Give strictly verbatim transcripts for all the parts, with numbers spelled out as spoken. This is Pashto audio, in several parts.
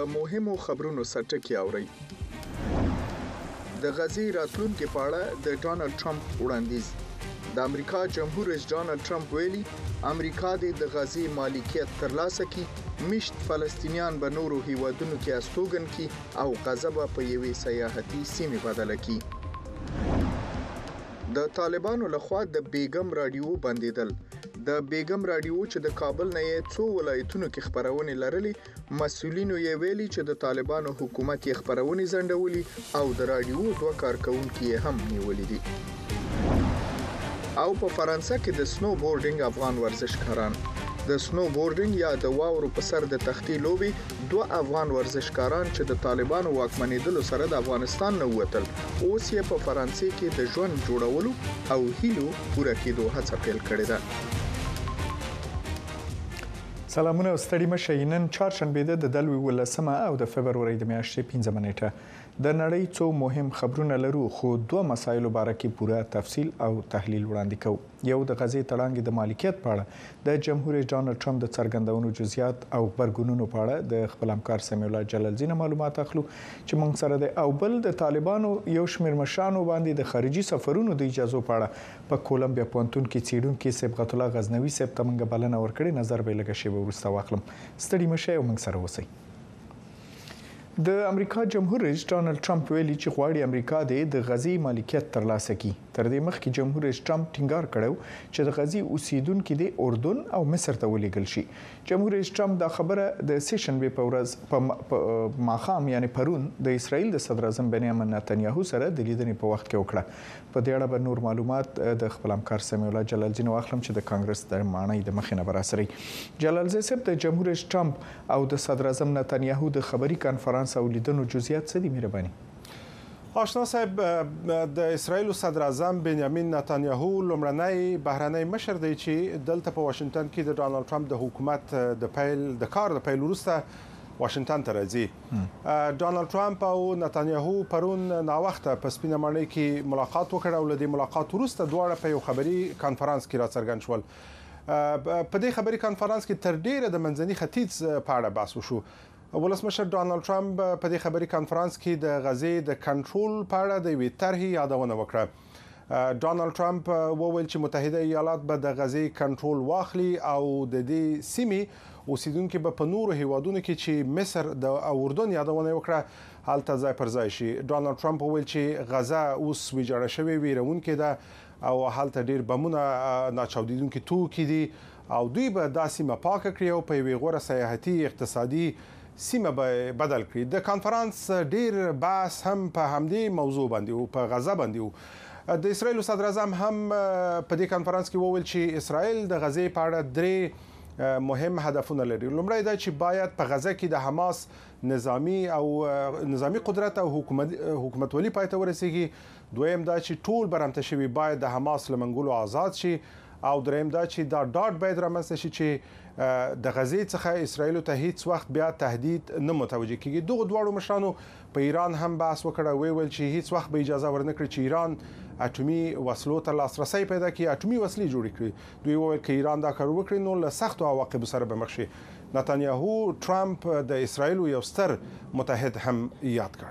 مهمو خبرونو سرټکی اوري. د غزې راتلونکي په اړه د ډونالد ټرمپ وړاندیز. د امریکا جمهور رئیس ډونالد ټرمپ ویلي امریکا د غزې مالکیت ترلاسه کړي، مشت فلسطینیان به نورو هیوادونو کې استوګن کړي او غزه به په یوې سیاحتي سیمې بدله کړي. د طالبانو لخوا د بیګم رادیو بندیدل. د بیګم رادیو چې د کابل نه یې څو ولایتونو کې خبرونه لرلې، مسؤلینو یې ویلي چې د طالبانو حکومت یې خبرونه ځنډولې او د رادیو دوه کارکونکي هم نیولې دي. او په فرانسه کې د سنو بورډینګ افغان ورزشکاران. د سنو بورډینګ یا د واورو په سر د تختې لوبي دوه افغان ورزشکاران چې د طالبانو واکمنېدلو سره د افغانستان نه ووتل، اوس یې په فرانسې کې د ژوند جوړولو او هیلو پوره کېدو هڅه پیل کړې ده. سلامونه او ستړي مشه. نن چهارشنبه ده د دلوي ولسمه او د فبرورۍ د میاشتې پنځمه نیټه. د نړۍ څو مهم خبرونه لرو، خو دوه مسایلو باره کې پوره تفصیل او تحلیل وړاندې کوو. یو د غزې تړانګې د مالکیت په اړه د جمهور رئیس ډونالد ټرمپ د څرګندونو جزئیات او غبرګونونو په اړه د خپل همکار سمیع الله جلالزی نه معلومات اخلو چې موږ سره دی، او بل د طالبانو یو شمېر مشرانو باندې د خارجي سفرونو د اجازو په اړه په کولمبیا پوهنتون کې څېړونکي صبغت الله غزنوي صاحب ته موږ بلنه ورکړې. نظر به یې لږه شېبه وروسته واخلم. ستړي مه شئ او موږ سره اوسئ. د امریکا جمهور رئیس ډونالد ټرمپ ویلي چې غواړي امریکا د غزې مالکیت ترلاسه کړي. تر دې مخکې جمهور رئیس ټرمپ ټینګار کړی چې د غزې اوسیدونکي د اردن او مصر ته ولېږل شي. جمهور رئیس ټرمپ دا خبره د سه شنبې په ورځ په ماښام یعنی پرون د اسرائیل د صدر اعظم بنیامین نتنیاهو سره د لیدنې په وخت کې وکړه. په دې اړه به نور معلومات د خپل همکار سمیع الله جلالزی نه واخلم چې د کانګرس د ماڼۍ د مخې نه به راسرئ. جلالزی صاحب، د جمهور رئیس ټرمپ او د صدر اعظم نتنیاهو د خبري کانفرانس او لیدنو جزئیات څه دي؟ مهرباني. آشنا صاحب، د اسرائیل صدر اعظم بنیامین نتنیاهو لومړنی بهرنی مشر دی چې دلته په واشنگټن کې د ډونالد ټرمپ د حکومت د پیل د کار د پیل وروسته واشنگټن ته راځي. ډونالد ټرمپ او نتنیاهو پرون ناوخته په سپینه ماڼۍ کې ملاقات وکړ او له دې ملاقات وروسته دواړه په یو خبري کانفرانس کې راڅرګند شول. په دې خبري کانفرانس کې تر ډیره د منځني ختیځ په اړه بحث وشو. ولسمشر ډونالد ټرمپ په دې خبري کانفرانس کې د غزې د کنټرول په اړه د یوې طرحې یادونه وکړه. ډونالد ټرمپ وویل چې متحده ایالات به د غزې کنټرول واخلي او د دې سیمې اوسیدونکو به په نورو هیوادونو کې چې مصر د اردن یادونه وکړه هلته ځای پر ځای شي. ډونالد ټرمپ وویل چې غزه اوس ویجاړه شوې ویرونکې ده او هلته ډیر بمونه ناچاودیدونکي توکي دي او دوی به دا سیمه پاکه کړي او په یوې غوره سیاحتي اقتصادي سیمه به بدل کړي. د کانفرانس ډیر بحث هم په همدې موضوع باندې او په غزه باندې و. د اسرائیل صدر اعظم هم په دې کانفرانس کې وویل چې اسرائیل د غزې په اړه درې مهم هدفونه لري. لومړی دا چې باید په غزه کې د حماس نظامی او نظامی قدرت او حکومت حکومتولي پای ته ورسیږي. دویم دا چې ټول برمته شوي باید د حماس له منګولو آزاد شي او دریم دا چې دا ډاټ باید رامنځته شي چې د غزې څخه اسرائیل ته هیڅ وخت بیا تهدید نه متوجه کیږي. دغه دواړو مشرانو په ایران هم بحث وکړ او ویل چې هیڅ وخت به اجازه ورنکړي چې ایران اټومي وسلو ته لاسرسي پیدا کړي، اټومي وسلې جوړې کړي. دوی وویل چې ایران دا کار وکړي نو له سختو عواقبو سره به مخ شي. نتنیاهو ټرمپ د اسرائیل یو ستر متحد هم یاد کړ.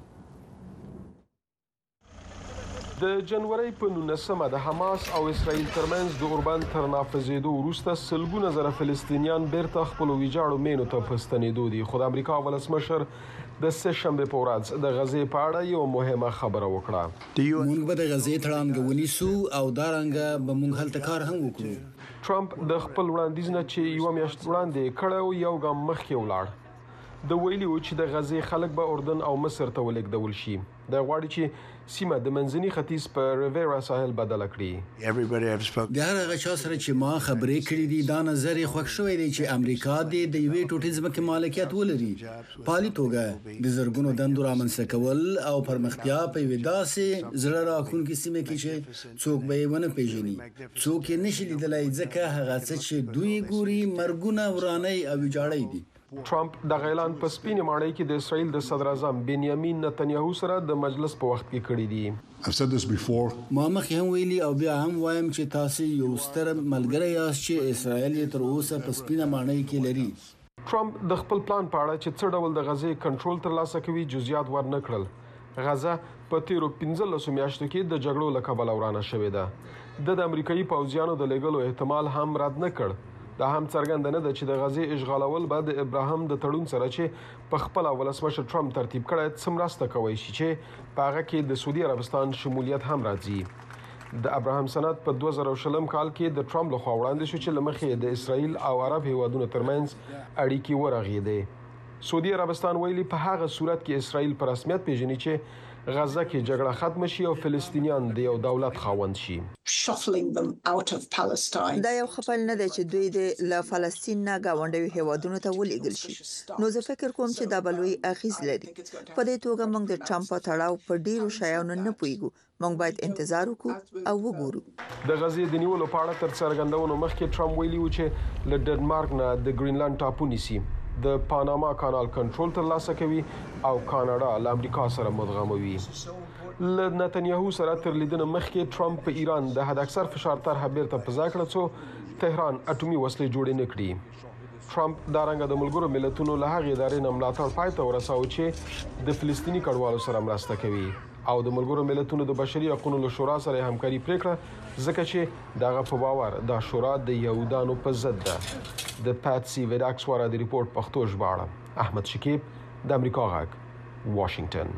د جنوري په نولسمه د حماس او اسرائیل ترمنځ د اوربند تر نافذېدو وروسته سلګونه زره فلسطینیان بیرته خپل ویجاړو مینو ته په ستنېدو دي. خو د امریکا ولسمشر د سه شنبې په ورځ د غزې په اړه یو مهمه خبره وکړه. موږ به د غزې تړانګه ونیسو او دا رنګه به موږ هلته کار هم وکړو. ټرمپ د خپل وړاندیز نه چې یو میاشت وړاندې کړی یو ګام مخکې ولاړ. د ویلي و چې د غزې خلک به اردن او مصر ته ولېږدول شي. د غواړي چې سیمه د منځني ختیځ په ریویرا ساحل بدل کړي. د هر هغه چا سره چې ما خبرې کړې دي دا نظر یې خوښ شوی دی چې امریکا د یوې ټوټې ځمکې مالکیت ولري. په عالي توګه د زرګونو دندو رامنځته کول او پرمختیا په یوې داسې زړه راښکونکې سیمه کې چې څوک به یې ونه پېژني، څوک یې نشي لیدلی ځکه هغه څه چې دوی ګوري مرګونه، ورانۍ او ویجاړۍ دي. ټرمپ د اعلان په سپینې ماڼۍ کې د اسرائیل د صدر اعظم بنیامین نتنیاهو سره د مجلس په وخت کې کړی دی. ما مخکې هم ویلي او بیا هم وایم چې تاسو یو ستر ملګری یاست چې اسرائیل یې تر اوسه په سپینه ماڼۍ کې لري. ټرمپ د خپل پلان په اړه چې څه ډول د غزې کنټرول ترلاسه کوي جزئیات ورنکړل. غزه په تیرو پنځلسو میاشتو کې د جګړو له کبله ورانه شوې ده. د امریکایي پوځیانو د لېږلو احتمال هم رد نه کړ. دا هم څرګنده نه ده چې د غزې اشغالول به د ابراهیم د تړون سره چې په خپل ولسمشر ټرمپ ترتیب کړی څه مرسته کوي شي چې په هغه کې د سعودي عربستان شمولیت هم راځي. د ابراهیم سند په دوه زره شلم کال کې د ټرمپ لخوا وړاندې شو چې لمخې د اسرائیل او عرب هیوادونو ترمنځ اړیکې ورغېدې. سعودي عربستان ویلي په هغه صورت کې اسرائیل په رسمیت پیژني چې غزه کې جګړه ختم شي او فلسطینیان د یو دولت خاوند شي. دا یو خپل نه دی چې دوی د له فلسطین نه گاونډي هیوادونو ته ولېږل شي. نو زه فکر کوم چې دا بلوي اغیز لري. په دې توګه موږ د ټرمپ په تړاو په ډیرو شیانو نه پويګو. موږ باید انتظار وکړو او وګورو. د غزې د نیولو په اړه تر څرګندونو مخکې ټرمپ ویلي و چې له ډنمارک نه د ګرینلند ټاپو نیسي، د پاناما کانال کنټرول ترلاسه کوي او کاناډا له امریکا سره مدغموي. له نتنیاهو سره تر لیدنې مخکې ټرمپ په ایران د حد اکثر فشار طرحه بیرته په ځای کړه څو تهران اټومي وسلې جوړې نه کړي. ټرمپ دا رنګه د ملګرو ملتونو له هغې ادارې نه ملاتړ پای ته ورساوه چې د فلسطیني کډوالو سره مرسته کوي او د ملګرو ملتونو د بشري حقوقو له شورا سره همکاري پریکړه ځکه چې دغه په باور دا شورا د یهودانو په ضد ده. د پاتسي ویډاکس واره د ریپورت پښتو ژباړه احمد شکیب د امریکا غږ واشنگټن.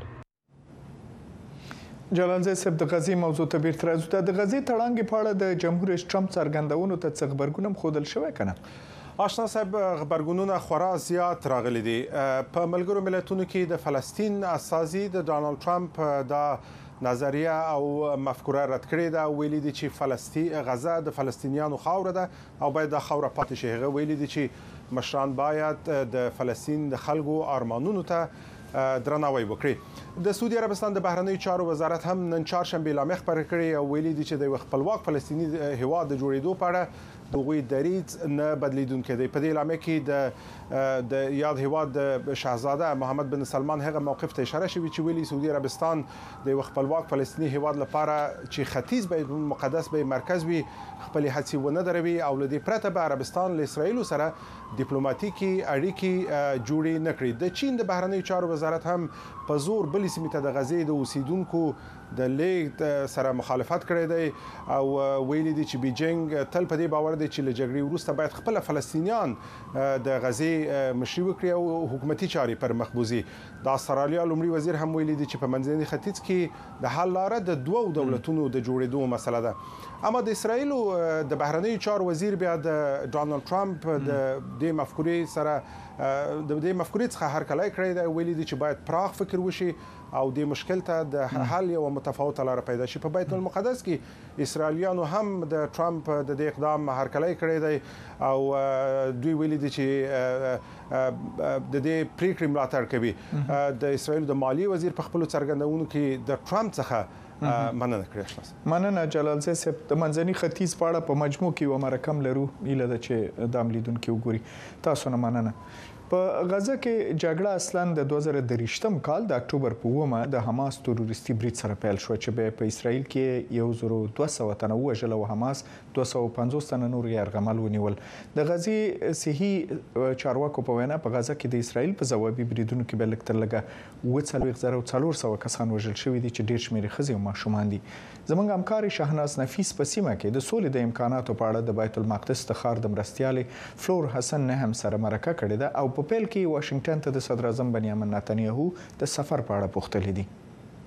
جلال زه سب د غزې موضوع ته بیرته راځو. د غزې تړانګې په اړه د جمهور رئیس ټرمپ څرګندونو ته څه غبرګون خودل شوی کنه؟ آشنا صاحب غبرګونونه خورا زیات راغلي دي. په ملګرو ملتونو کې د فلسطین استازي د ډانلډ ټرمپ د نظریه او مفکوره رد کړې ده. ویلي دي چې فلسطین غزه د فلسطینیانو خاوره ده او باید د خاوره پاتې شي. هغه ویلي دي چې مشران باید د فلسطین د خلکو ارمانونو ته درناوی وکړي. د سعودي عربستان د بهرنیو چارو وزارت هم نن چهارشنبه اعلامیه خپره کړې او ویلي دي چې د خپلواک فلسطیني هیواد د جوړېدو په اړه دغوی دریځ نه بدلیدونکي دی. په دې اعلامیه کې د د یاد هیواد د شاهزاده محمد بن سلمان هغه موقف ته اشاره شوی چې ویلي سعودي عربستان د خپلواک فلسطیني هیواد لپاره چې ختیځ بیت المقدس به مرکز وي خپل هڅې ونه دروي او لدې پرته به عربستان له اسرائیل سره ډیپلوماټیکي اړیکې جوړې نه کړي. د چین د بهرنیو چارو وزارت هم په زور بلې سیمې ته د غزې د اوسیدونکو د لیږد سره مخالفت کړی دی او ویلي دي چې بیجینګ تل په دې باور دی چې له جګړې وروسته باید خپل فلسطینیان د غزې مشري وکړي او حکومتي چارې پر مخ بوزي. د استرالیا لومړي وزیر هم ویلي دي چې په منځني ختیځ کې د حل لاره د دوو دولتونو د جوړېدو مسله ده. اما د اسرائیل د بهرنیو چارو وزیر بیا د ډانلډ ټرمپ د دې مفکورې سره د دې مفکورې څخه هرکلی کړی دی. ویلي دي چې باید پراخ فکر وشي او د مشکل ته د حل یو متفاوته لاره پیدا شي. په بیت المقدس کې اسرائیلیانو هم د ټرمپ د دې اقدام هرکلی کړی دی او دوی ویلي دي چې د دې پریکړې ملاتړ کوي. د اسرائیل د مالی وزیر په خپل څرګندونو کې د ټرمپ څخه مننه کړې. مننه جلال زه سب د منځني ختیځ په اړه په مجموع کې و مرکم لرو ایله د چې د عملیدونکو وګوري. تاسو نه مننه. په غزه کې جګړه اصلاً د دوه زره دریشتم کال د اکتوبر په اومه د حماس تروریستي برید سره پیل شو چې په اسرائیل کې یو زره دوه سوه تنه وژل او حماس دوه سوه پنځوس تنه نور یرغمل ونیول. د غزې صحي چارواکو په وینا په غزه کې د اسرائیل په ځوابي بریدونو کې بل تر لګه اوه څلوېښت زره او څلور سوه کسان وژل شوي دي چې ډېر شمېر ښځې او ماشومان دي. زموږ همکار شهناز نفیس په سیمه کې د سولې د امکاناتو په اړه د بیت المقدس د ښار د مرستیالې فلور حسن نه هم سره مرکه کړې ده او په پیل کې واشنگټن ته د صدر اعظم بنیامین نتنیاهو د سفر په اړه پوښتلې دي.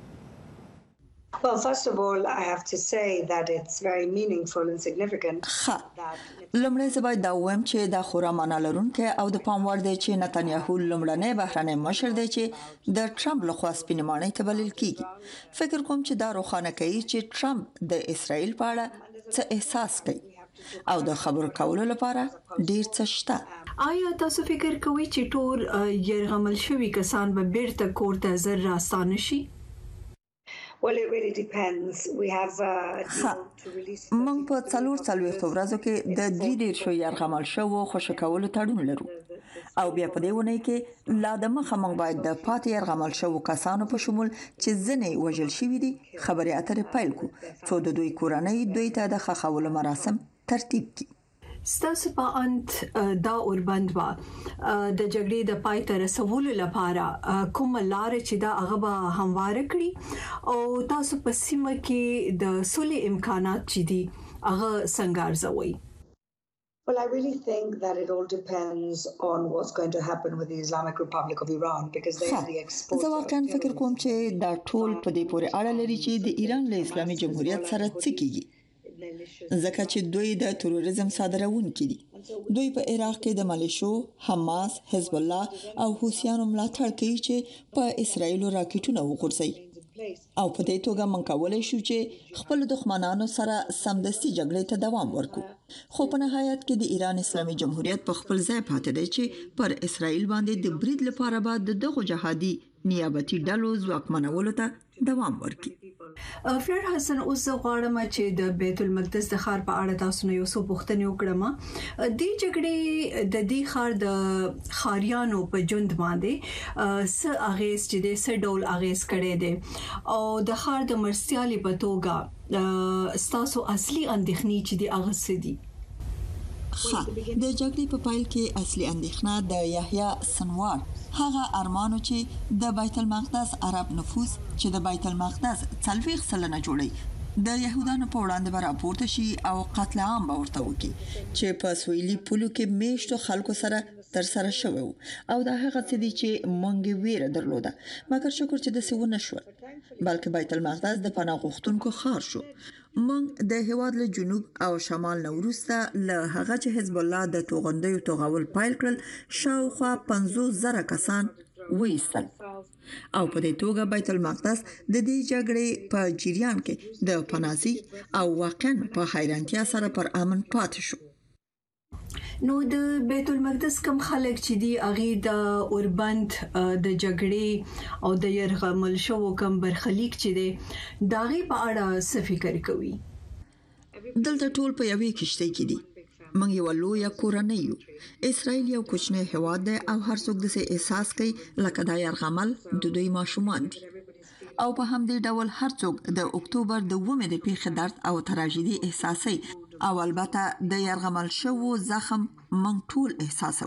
Well, first of all, I have to say that it's very meaningful and significant. لومړی زه باید دا ووایم چې دا خورا معنا لرونکی او د پام وړ دی چې نتنیاهو لومړنی بهرنی مشر دی چې د ټرمپ لخوا سپینې ماڼۍ ته بلل کیږي. فکر کوم چې دا روښانه کوي چې ټرمپ د اسرائیل په اړه څه احساس کوي او د خبرو کولو لپاره ډیر څه شته. آیا تاسو فکر کوئ چې ټول یرغمل شوي کسان به بیرته کور ته زر راستانه شي؟ Well, it really depends. We have uh, to release موږ په څلور څلوېښتو ورځو کې د درې دېرشو یرغمل شوو خوشي کولو تړون لرو او بیا په دې ونې کې لا د مخه موږ باید د پاتې یرغمل شوو کسانو په شمول چې ځنې وژل شوي دي خبرې اترې پیل کړو څو د دوی کورنۍ دوی ته د ښخولو مراسم ترتیب کړي. ستاسو په انت دا اوربند وا د جګړې د پای ته رسولو لپاره کوم لار چې دا هغه به هموار کړي او تاسو په سیمه کې د سولې امکانات چې دي هغه څنګه ارزوي؟ Well, I really think that it all depends on what's going to happen with the Islamic Republic of Iran because they are the exporters. زه واقعا فکر کوم چې دا ټول په دې پورې اړه لري چې د ایران له اسلامي جمهوریت سره څه کیږي ځکه چې دوی د تروریزم صادرونکي دي. دوی په عراق کې د ملیشو، حماس، حزب الله او حوثیانو ملاتړ کوي چې په اسرایل راکټونه وغورځي. او په دې توګه من کولای شو چې خپل دښمنانو سره سمدستي جګړې ته دوام ورکړو. خو په نهایت کې د ایران اسلامي جمهوریت په خپل ځای پاتې دی چې پر اسرایل باندې د برید لپاره بعد دغه جهادي نیابتي ډلو ځواکمنولو ته دوام ورکړي. فلر حسن اوس غواړم چې د بیت المقدس د ښار په اړه تاسو نه یو څه پوښتنې وکړم. د جګړې د دې ښار د خاریانو په ژوند باندې څه اغیز چې د څه ډول اغیز کړي دي او د ښار د مرستيالي په توګه تاسو اصلي اندېښنې چې د هغه څه دي؟ ها د جګړې په پایل کې اصلي اندېښنه د یحیی سنوار هغه ارمانو چې د بیت المقدس عرب نفوس چې د بیت المقدس څلويخ سلنه جوړي د يهودانو په وړاندې به راپورته شي او قتل عام به ورته وکړي چې په سویلي پولو کې میشتو خلکو سره تر سره شوی او دا هغه څه دي چې مونږ ویره درلوده مګر شکر چې د سونه شو بلکې بیت المقدس د پناه غوښتونکو ښار شو. مونږ د هواد له جنوب او شمال نورسته له هغه چې حزب الله د توغندیو توغول پایل کړل شاوخوا پنځوس زره کسان وېستل او په دې توګه بیت المقدس د دې جګړې په جریان کې د پنازي او واقعا په حیرانتیا سره پر امن پاتې شو. نو د بیت المقدس کم خلک چې دی اغه د اوربند د جګړې او د يرغمل شو کم برخلیک چې دی داغه په اړه څه فکر کوي؟ دلته ټول په یوې کشته کې دي. موږ یو لوی کورنۍ یو. اسرائیل یو کوچنی هواد دی او هر څوک د څه احساس کوي لکه د يرغمل د دوی ماشومان دي. او په همدې ډول هر څوک د اکتوبر د اوومې د پیښې درد او تراژیدي احساسي او البته د يرغمل شو زخم من ټول احساسو.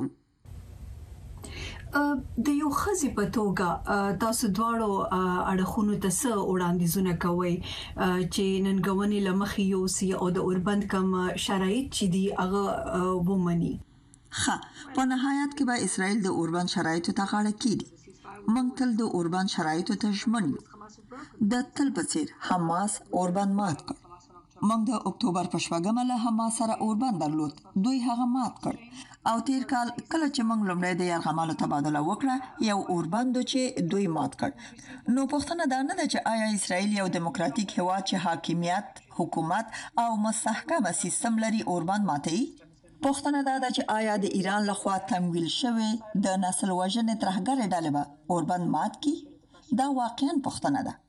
د یو خزي په توګه تاسو دواړو اړخونو ته څه وړاندیزونه کوي چې ننګونې لمخې یو سی او د اوربند کم شرایط چې دی هغه ومني؟ ها په نهایت کې به اسرائیل د اوربند شرایطو ته غاړه کیږي. موږ تل د اوربند شرایطو ته ژمن یو. د تل په څیر حماس اوربند مات کړ. موږ د اکتوبر په شپږمه له حماس سره اوربند درلود. دوی هغه مات کړ او تیر کال کله چې موږ لومړی د يرغمالو تبادله وکړه یو اوربند چې دوی مات کړ. نو پوښتنه دا نه ده چې آیا اسرائیل یو دیموکراتیک هواد چې حاکمیت، حکومت او مستحکم سیستم لري اوربند ماتي؟ پوښتنه دا ده چې آیا د ایران لخوا تمویل شوی د نسل وژنې ترهګرې ډلې به اوربند مات کی؟ دا واقعا پوښتنه ده.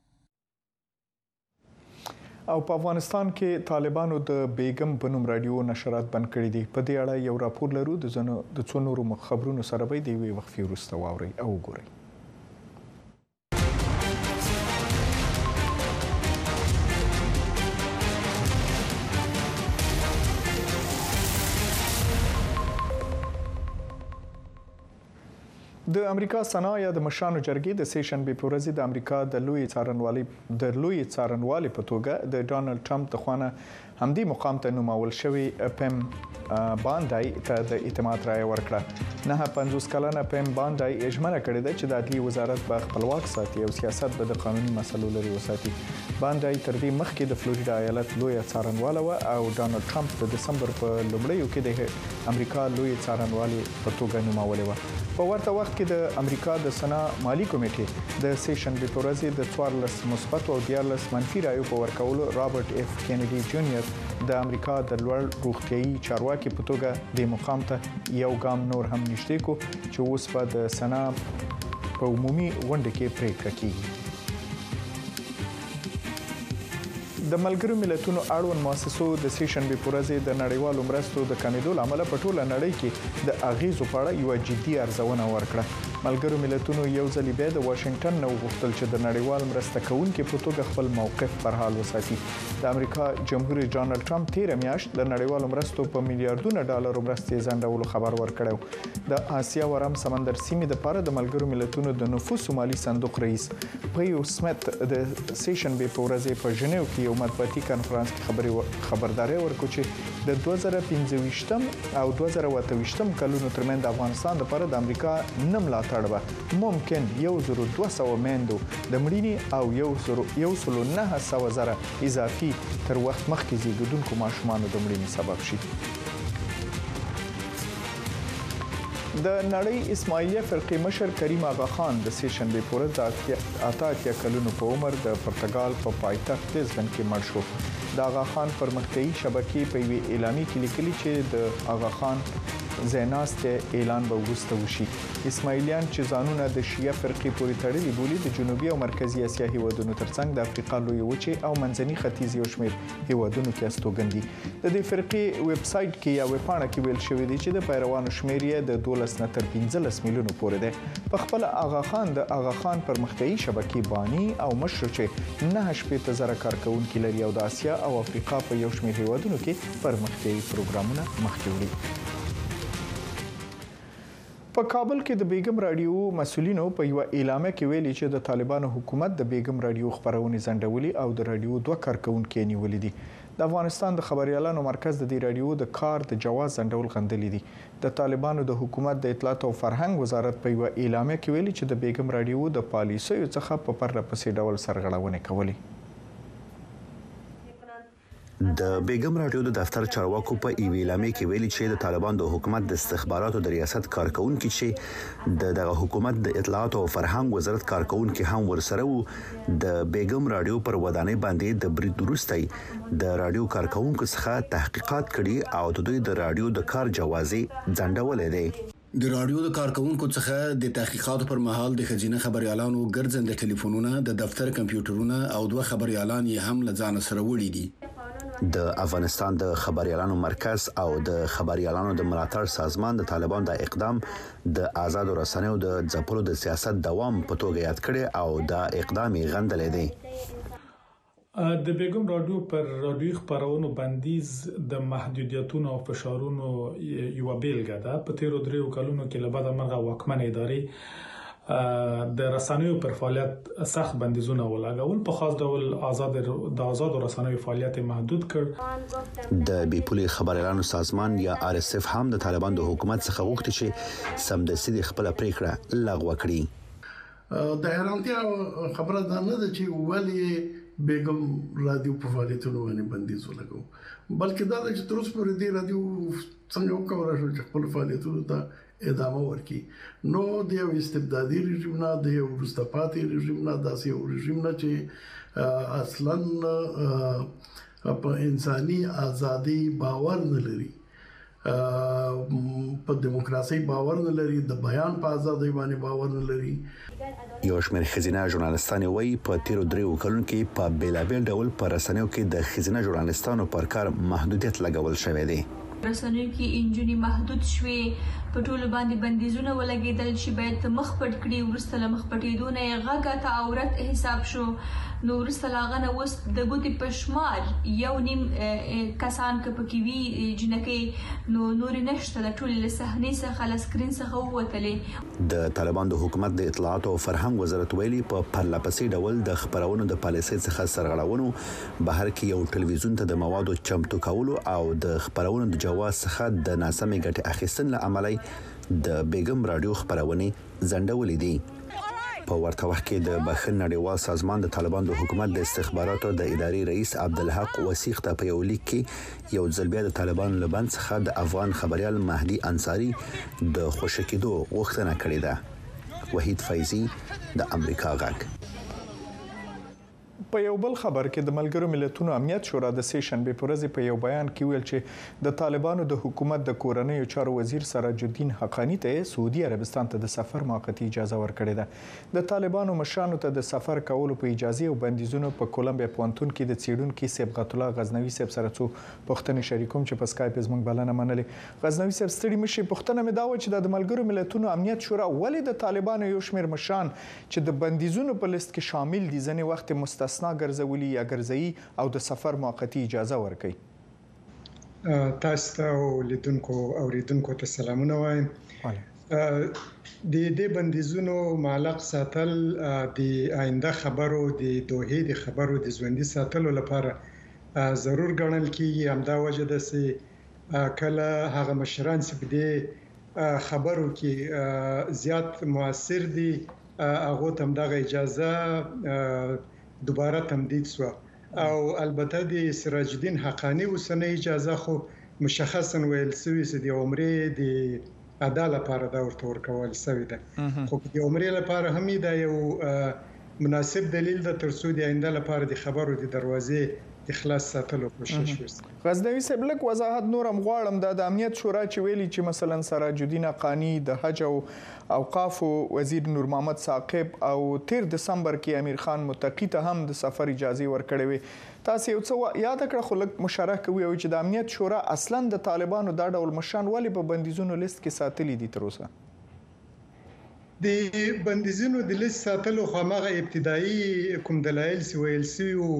او په افغانستان کې طالبانو د بیګم په نوم رادیو نشرات بند کړي دي. په دې اړه یو راپور لرو د زنو د څو نورو خبرونو سره به دی وی وقفي وروسته واوري او وګورئ. د امریکا سنا یا د مشرانو جرګې د سیشنبې په ورځ د امریکا د لوی څارنوالي د لوی څارنوالي په توګه د ډانلډ ټرمپ د خوانه همدې مقام ته نومول شوی پم باندای ته د اعتماد رائے ورکړه. نه پنځوس کلنه پم باندای اجماع کړې ده چې د عدلي وزارت به خپلواک ساتي او سیاست به د قانوني مسلو لري وساتي. باندای تر دې مخکې د فلوریدا ایالت لوی څارنواله و او ډانلډ ټرمپ د دسمبر په لومړیو کې د امریکا لوی څارنوالي په توګه نومولې و. په ورته وخت کې د امریکا د سنا مالی کمیټې د سیشنبې په ورځ د څوارلس مثبت او دیارلس منفي رایو په ورکولو رابرټ اف کینیډي جونیور د امریکا د لوړ روغتيایي چارواکي په توګه د مقام ته یو ګام نور هم نشته کو چې اوس په د سنا په عمومي غونډه کې پریکړه کیږي. د ملګرو ملتونو اړوند مؤسسو د سیشنبې په ورځ د نړیوالو مرستو د کمیدو لامل په ټوله نړۍ کې د اغیزو په اړه یو جدي ارزونه ورکړه. ملګرو ملتونو یو ځل بیا د واشنگټن نو غوښتل چې د نړیوال مرسته کوونکو په توګه خپل موقف پر حال وساتي. د امریکا جمهور رئیس ډانلډ ټرمپ تیر میاشت د نړیوال مرستو په میلیارډونو ډالر مرستې ځنډولو خبر ورکړو. د آسیا و آرام سمندر سیمې د لپاره د ملګرو ملتونو د نفوس مالي صندوق رئیس پیو سمیت د سیشن به په ورځ په ژنیو کې یو مطبوعاتي کانفرنس کې خبري خبرداري ورکړه چې د دوه زره پنځه او دوه زره اته ویشتم کلونو ترمن د افغانستان لپاره د امریکا نه ملاتړ به ممکن یو زرو دوه سوه میندو د مړینې او یو زرو یو سلو نه سوه زره اضافي تر وخت مخکې زیږیدونکو ماشومانو د مړینې سبب شي. د نړۍ اسماعیلیه فرقې مشر کریم آغا خان د سیشن به پورز د اته اتیا کلونو په عمر د پرتګال په پایتخت لیزبن کې مړ شو. د آغا خان پرمختیایي شبکې په وی اعلامي کې لیکلي چې د آغا خان زیناسته اعلان به وروسته وشي. اسماعیلیان چې ځانونه د شیعه فرقې پورې تړلي بولي د جنوبي او مرکزی اسیا هیوادونو ترڅنګ د افریقا لوی وچې او منځني ختیځ یو شمېر هیوادونو کې استوګندي. د دې فرقې ویب سټ کې یا ویب پاڼه کې ویل شوی دی چې د پیروانو شمېر یې د دولس نه تر پنځلس میلیونو پورې دی. په خپل آغا خان د آغا خان پرمختیایي شبکې بانی او مشر چې نه شپږ زره کارکونکو لري او د اسیا او افریقا په یو شمېر هیوادونو کې پرمختیایي پروګرامونه مخکې وړي. په کابل کې د بیګم رادیو مسؤلینو په یو اعلامیه کې ویلي چې د طالبانو حکومت د بیګم رادیو خبرونه ځنډولې او د رادیو دوه کارکونکو نیولې دي. د افغانستان د خبريالانو مرکز د دې رادیو د کار د جواز ځنډول غندلې دي. د طالبانو د حکومت د اطلاعات او فرهنګ وزارت په یو اعلامیه کې ویلي چې د بیګم رادیو د پالیسیو څخه په پرله پسې ډول سرغړونې کولې. د بیګم رادیو د دفتر چارواکو په ای ویلامي کې ویلي چې د طالبان د حکومت د استخباراتو د ریاست کارکونکو چې د دغه حکومت د اطلاعات او فرهنګ وزارت کارکونکو هم ورسره وو د بیګم رادیو پر ودانۍ باندې د برید وروسته د رادیو کارکونکو څخه تحقیقات کړي او د دوی د رادیو د کار جوازي ځنډولې دي. د رادیو د کارکونکو څخه د تحقیقاتو پر مهال د خزینه خبريالانو ګرځنده ټلیفونونه د دفتر کمپیوټرونه او دوه خبريالان یې هم لځان سره وړي دي. د افغانستان د خبريالانو مرکز او د خبريالانو د ملاتړ سازمان د طالبان د اقدام د آزاد رسنیو د ځپلو د سیاست دوام په توګه یاد کړي او د اقدام غندلې دي. د بیګم رادیو پر رادیو خبرونو بندیز د محدودیتونو او فشارونو یو بیلګه ده. په تیرو دریو کلونو کې لبد مرغه واکمن ادارې د رسنیو پر فعالیت سخت بندیزونه ولګول، په خاص ډول آزاد د آزاد رسنیو فعالیت محدود کړ. د بیپولي خبريالانو سازمان یا آر اس اف هم د طالبان د حکومت څخه غوښتي چې سمدستي د خپل پریکړه لغوه کړي. د حیرانتیا خبره ده نه چې ولی بیګم رادیو په فعالیتونو باندې بندیز ولګو، بلکې دا چې تر اوسه پورې دی رادیو څنګه وکړای شو چې خپل فعالیتونو ته ادامه ورکړي. نو د یو استبدادي رژیم نه د یو وروستپاتې رژیم نه داسې یو رژیم نه چې اصلا په انساني ازادي باور نه لري، په دیموکراسي باور نه لري، د بیان په ازادۍ باندې باور نه لري. یو شمېر خزینه ژورنالستان وایي په تیرو دریو کلونو کې په بیلابیل ډول په رسنیو کې د خزینه ژورنالستانو پر کار محدودیت لګول شوی دی. رسنیو کې انجونی محدود شوي، په ټولو باندې بندیزونه ولګیدل چې باید مخ پټ کړي. ورسته له مخ پټېدونه یې غږه ته عورت حساب شو. نو ورسته لاغنه اوس د ګوتې په شمار یو نیم کسان که پکې وي جنکې نو نور نشته، د ټولې له صحنې څخه له سکرین څخه ووتلې. د طالبان د حکومت د اطلاعات او فرهنګ وزارت ویلي په پرله پسې ډول د خبرونو د پالیسۍ څخه سرغړونو بهر کې یو ټلویزیون ته د موادو چمتو کولو او د خبرونو د جواز څخه د ناسمې ګټې اخیستنې له امله د بیګم رادیو خبرونه ځنډولې دي. په ورته وخت کې د بخښن نړیوال سازمان د طالبان د حکومت د استخباراتو د اداري رئیس عبدالحق وسیق ته په یو لیک کې یو ځل بیا د طالبان لبند څخه د افغان خبريال مهدي انصاری د خوشکېدو غوښتنه کړې ده. وحید فیضی د امریکا غږ. په یو بل خبر کې د ملګرو ملتونو امنیت شورا د سه شنبه په ورځ په یو بیان کې ویل چې د طالبانو د حکومت د کورنیو چارو وزیر سراج الدین حقانی ته سعودي عربستان ته د سفر موقتی اجازه ورکړې ده. د طالبانو مشرانو ته د سفر کولو په اجازه او بندیزونو په کولمبیا پوهنتون کې د څېړونکو صبغت الله غزنوي صاحب سره څو پوښتنې شریکوم چې په اسکایپ زموږ بلنه منلې. غزنوي صاحب ستړي مشي پوښتنه مې دا و چې د ملګرو ملتونو امنیت شورا ولې د طالبانو یو شمېر مشران چې د بندیزونو په لیست کې شامل دي ځنې وخت مستثنا ګرځولي یا ګرځي او د سفر موقتی اجازه ورکړي. تاسو ته او لیدونکو او ریدونکو ته سلامونه وایم. د دې بندیزونو معلق ساتل د آینده خبرو د دوه د خبرو د ژوندۍ ساتلو لپاره ضرور ګڼل کیږي. همدا وجه ده چې کله هغه مشران چې په دې خبرو کې زیات موثر دي هغه تم دغه اجازه دوباره تمدید شو او البته د سراج الدین حقانی وسنه اجازه خو مشخصا ویل سوي چې د عمرې د عدالت لپاره دا ورته ورکول شوی ده. خو د عمرې لپاره هم دا یو مناسب دلیل ده تر څو د آینده لپاره د خبرو د دروازې د خلاص ساتلو کوشش وشي. غزنوي صاحب لک وضاحت نورم غواړم د امنیت شورا چې ویلي چې مثلا سراج الدین حقانی د حج او اوقاف وزیر نور محمد ثاقب او تیر دسمبر کې امیر خان متقی ته هم د سفر اجازه ورکړې وي. تاسو یو څه یاد کړئ خو لک مشارکت کوي چې د امنیت شورا اصلا د طالبانو دا ډول مشران ولې په بندیزونو لیست کې ساتلي دي تر اوسه؟ د بندیزونو د لیست ساتلو خو هغه ابتدایي کوم دلایل سی ویل سی او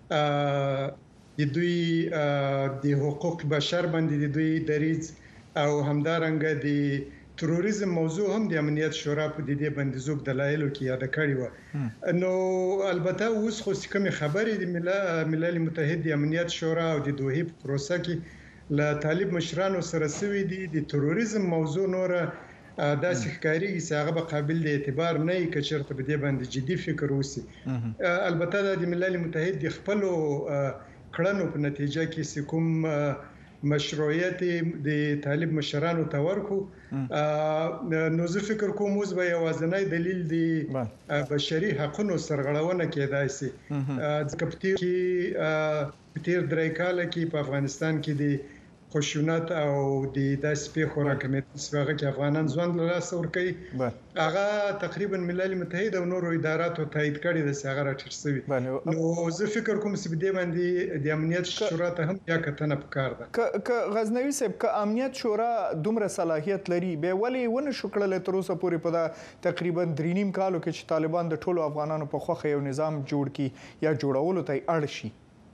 د دوی د حقوق بشر باندې د دوی دریځ او همدارنګه د تروریزم موضوع هم د امنیت شورا په دې بندیزو دلایلو کې یاد کړی و. نو البته اوس خو کوم خبرې د ملل متحد د امنیت شورا او د دوه په پروسه کې ل طالب مشرانو سره سوي دي د تروریزم موضوع نور دا ښکاری چې هغه به قابل د اعتبار نه وي که چېرته په دې باندې جدي فکر وسی. البته د ملل متحد د خپل کړنو په نتیجه کې کوم مشروعیت د طالب مشرانو ته ورکو نو زه فکر کوم اوس به یوازینی دلیل دی بشري حقوقو سرغړونه کېدای شي. ځکه په تیر کې په تیر درې کال کې په افغانستان کې د خشونت او د داسې پیښو راکمېدل چې هغه افغانان ځوان له لاسه ورکوي هغه تقریبا ملل متحد او نورو اداراتو تایید کړي د هغه راټیټ شوی. نو زه فکر کوم چې په دې باندې د امنیت شورا ته هم یا کتنه پکار ده. ک غزنوي صاحب ک امنیت شورا دومره صلاحیت لري به ولې ونه شو کړل تر اوسه پورې په دا تقریبا درې نیم کالو کې چې طالبان د ټولو افغانانو په خوخه یو نظام جوړ کړي یا جوړولو ته اړ شي؟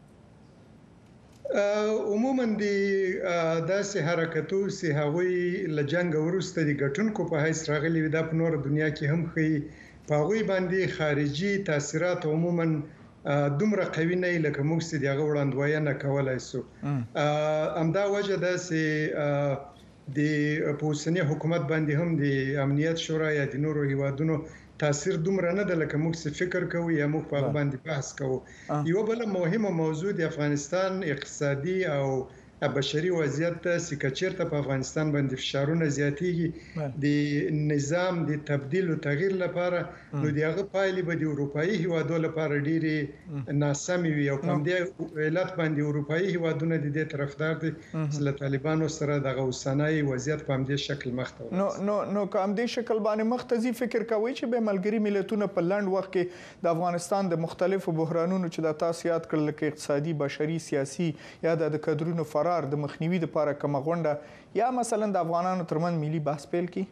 عموما د داسې حرکتو سي هغوی له جنگ وروسته د ګټونکو په حیث راغلي دا په نور دنیا کې هم خي په هغوی باندې خارجي تاثیرات عموما دومره قوي نه لکه موږ چې دغه وړاندوینه کولای شو. همدا وجه ده چې د پوسنی حکومت باندې هم د امنیت شورا یا د نورو هیوادونو تاثیر دومره نه ده لکه موږ څه فکر کوو یا موږ په باندې بحث کوو. یو بل مهمه موضوع د افغانستان اقتصادي او بشري وضعیت ته چې چیرته په افغانستان باندې فشارونه زیاتېږي د نظام د تبديل او تغییر لپاره نو دغه پایلې به د اروپאי هیوادو لپاره ډېری ناسمې وي او په دې علت باندې اروپאי هیوادونه د دې طرفدار دي چې له طالبانو سره د غوسنۍ وضعیت په همدې شکل مخ ته نو نو نو کوم دې شکل باندې مختزي فکر کوي چې به ملګری ملتونه په لند وخت کې د افغانستان د مختلفو بحرانونو چې د تاسیات کړل کې اقتصادي بشري سیاسي یا د کډرونو د مخنیوي لپاره کوم غونډه یا مثلا د افغانانو ترمن ملي بحث پیل کی؟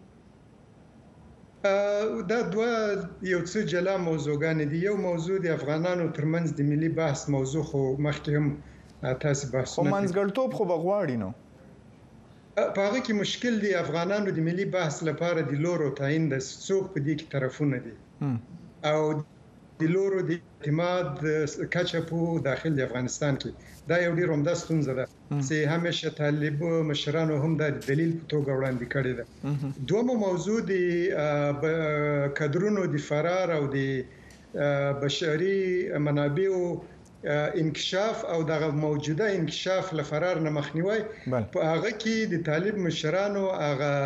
دا دوه یو څه جلا موضوعګان دي. یو موضوع د افغانانو ترمنځ د ملي بحث موضوع خو مخکې هم تاسو بحث خو منځګړتوب خو بغواړي نو په هغه کې مشکل دی افغانانو د ملي بحث لپاره د لورو تعین د څوک په دې کې طرفونه دي او د لورو د اعتماد کچه په داخل د افغانستان کې دا یو ډیر عمده ستونزه ده چې همیشه طالب مشرانو هم د دلیل په توګه وړاندې کړی ده. دومره موضوع د کډرونو د فرار او د بشري منابعو انکشاف او د موجوده انکشاف لپاره نه مخنیوي په هغه کې د طالب مشرانو هغه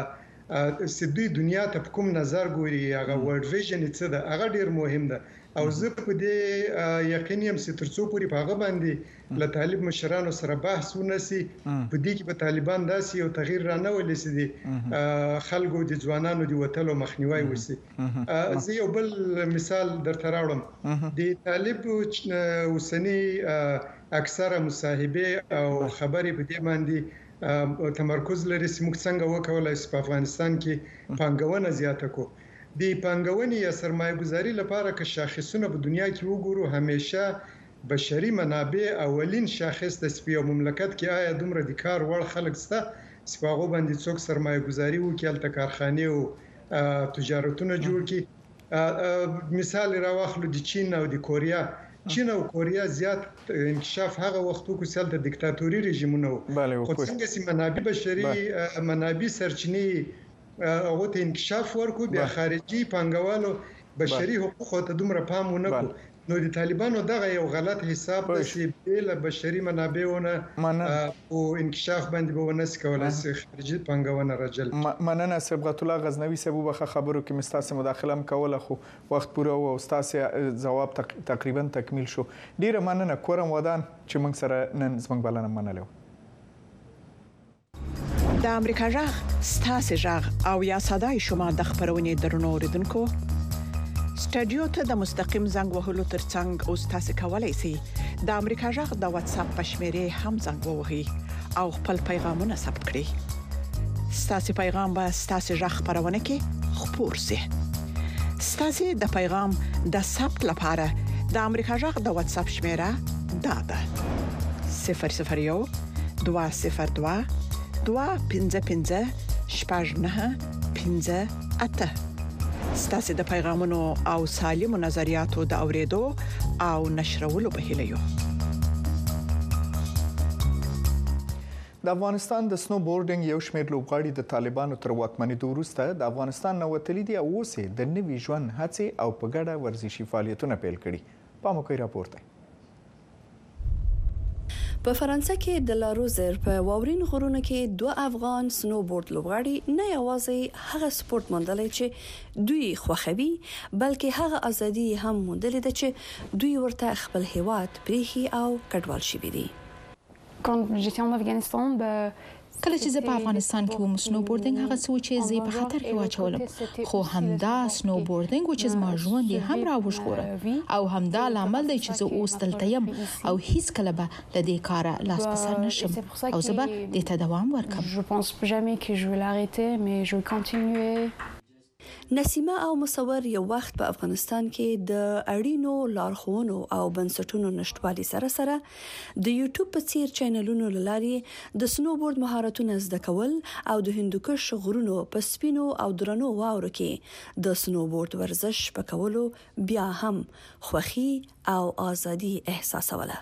سدوی دنیا ته کوم نظر ګوري هغه ورلد ویژن څه ده هغه ډیر مهم ده او زه په دې یقین یم چې ترڅو پورې په هغه باندې له طالب مشرانو سره بحث ونسی په دې کې په طالبان داسې یو تغییر را نه ولې سي دي خلکو د ځوانانو د وټلو مخنیوي وسی زه یو بل مثال درته راوړم د طالب اوسنی اکثره مصاحبه او خبرې په دې باندې تمرکز لري چې موږ څنګه وکولای شو په افغانستان کې پانګونه زیاته کو د پانګونې یا سرمایه‌ګذاري لپاره که شاخصونه په دنیا کې وګورو همیشه بشري منابع اولین شاخص د سپیو مملکت کې آیا دومره د کار وړ خلک سته سپاغو باندې څوک سرمایه‌ګذاري وکړي الته کارخانه او تجارتونه جوړ کړي مثال راوخلو د چین او د کوریا چین او کوریا زیات انکشاف هغه وختو کې سل د دیکتاتوري رژیمونو خو څنګه سي منابع بشري منابع سرچینې او ته انکشاف ورکو بیا خارجي پانګوالو بشري حقوق ته دومره پام ونه کو نو د طالبانو دغه یو غلط حساب د چې بل بشري منابعونه او انکشاف باندې به ونس کولای شي خارجي پانګونه راجل مننه صبغت الله غزنوي سبو بخه خبرو کې مستاسه مداخله کوله خو وخت پوره او استاسه جواب تقریبا تکمیل شو ډیره مننه کورم ودان چې موږ سره نن زموږ بلنه منلو د امریکا جغ ستاسو جغ او یا صداي شما د خبرونې درنو اوریدونکو سټډیو ته د مستقیم زنګ وهلو ترڅنګ او تاسو کولای شئ د امریکا جغ د واتس اپ پښمره هم زنګ ووهئ او خپل پیغامونه ثبت کړئ ستاسو پیغام به ستاسو جغ خبرونه کې خپور شي ستاسو د پیغام د ثبت لپاره د امریکا جغ د واتس اپ شمیره دا ده صفر صفر یو دوه صفر دوه دوا پنځه پنځه شپږ نه پنځه اته ستاسو د پیغامونو او سالمو نظریاتو د اوریدو او نشرولو په هیله یو د افغانستان د سنو بورډینګ یو شمېر لوبغاړي د طالبانو تر واکمنۍ وروسته د افغانستان نو وتلي دي او اوسې د نوي ژوند هڅې او په ګډه ورزشي فعالیتونه پیل کړي په موقع راپورته په فرانسه کې د لاروزر په واورین غرونو کې دوه افغان سنوبورډ لوبغاړي نه یوازې هغه سپورت موندلې چې دوی خوښوي بلکې هغه ازادي هم موندلې ده چې دوی ورته خپل هیواد پریخي او کډوال شي دي کله چې زه په افغانستان کې وم سنو بورډینګ هغه څه چې زه په خطر کې واچولم خو همدا سنو بورډینګ چې زما ژوند هم راوښوره او همدا لامل دی چې زه اوس دلته یم او هیڅ کله به د دې کار لاس په سر نشم او زه به د ته دوام ورکړم نسیمه او مصور یو وخت په افغانستان کې د اړینو لارښوونو او بنسټونو نشټوالي سره سره د یوټیوب په څیر چینلونو لاري د سنوبورډ مهارتونه زده کول او د هندوکش غرونو په سپینو او درنو واورو کې د سنوبورډ ورزش په کولو بیا هم خوښي او ازادي احساسوله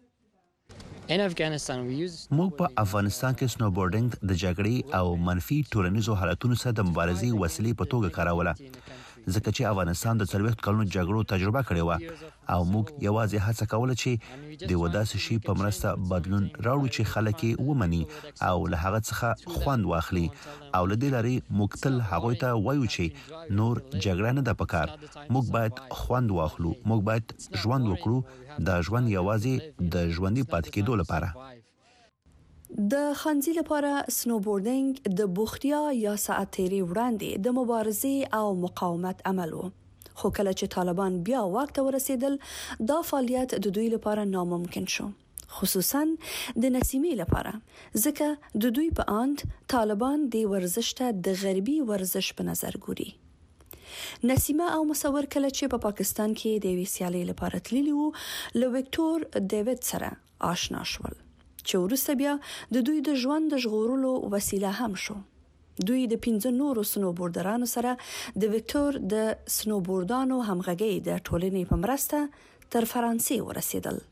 موږ په افغانستان کې سنوبورډینګ د جګړې او منفي ټولنیزو حالتونو سره د مبارزې وسیلې په توګه کاروله ځکه چې افغانستان د څلوېښت کلونو جګړو تجربه کړې و او موږ یوازې هڅه کوله چې د وداسې شي په مرسته بدلون راوړو چې خلک یې ومني او له هغه څخه خوند واخلي او له دې لارې موږ تل هغوی ته وایو چې نور جګړه نه ده پکار موږ باید خوند واخلو موږ باید ژوند وکړو د ژوند یوازې د ژوندۍ پاتې کېدو لپاره د خنځي لپاره سنوبورډینګ د بوختیا یا ساعت تیری وړاندې د مبارزې او مقاومت عمل و خو کله چې طالبان بیا واک ته ورسېدل دا فعالیت د دوی لپاره ناممکن شو خصوصا د نسیمې لپاره ځکه د دوی په اند طالبان د ورزش ته د غربي ورزش په نظر ګوري نسیمه او مصور کله چې په پا پاکستان کې د ویسیالي لپاره تللی وو له وکټور ډیوډ سره آشنا شول چې ورسته بیا د دوی د ژوند د ژغورلو وسیله هم شو دوی د پنځه نورو سنوبورډرانو سره د وکټور د سنوبورډانو همغږي د ټولنې په مرسته تر فرانسې ورسېدل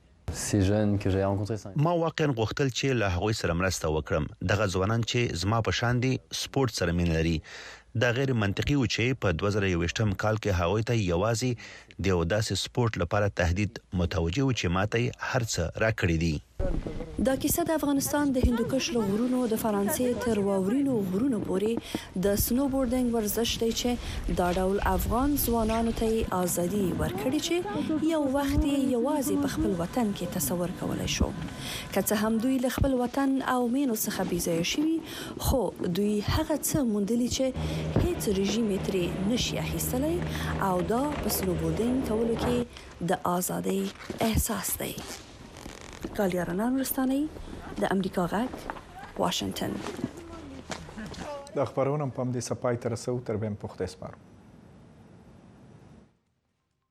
ما واقعا غوښتل چې له هغوی سره مرسته وکړم دغه ځوانان چې زما په شان دي سپورت سره مینه لري دا غیر منطقي و چې په دوه زره یوویشتم کال کې هغوی ته یوازې د وداسې سپورت لپاره تهدید متوجه و چې ماته هر څه راکړي دي دا کیسه د افغانستان د هندوکش له غرونو د فرانسې تر واورینو غرونو پورې د سنوبورډینګ ورزش دی چې دا ډول افغان ځوانانو ته ازادي ورکړي چې یو وخت یوازې په خپل وطن کې تصور کولای شو. که څه هم دوی له خپل وطن او مینو څخه بیځای شوي، خو دوی هغه څه موندلي چې هیڅ رژیم ترې نشي اخیستلی، او دا په سنوبورډینګ کولو کې د ازادۍ احساس دی. غالیا رنان رستاني، د امریکا غږ، واشنگټن. د خبرونو په همدې سپای تر څو تر بهم پخته سپارو.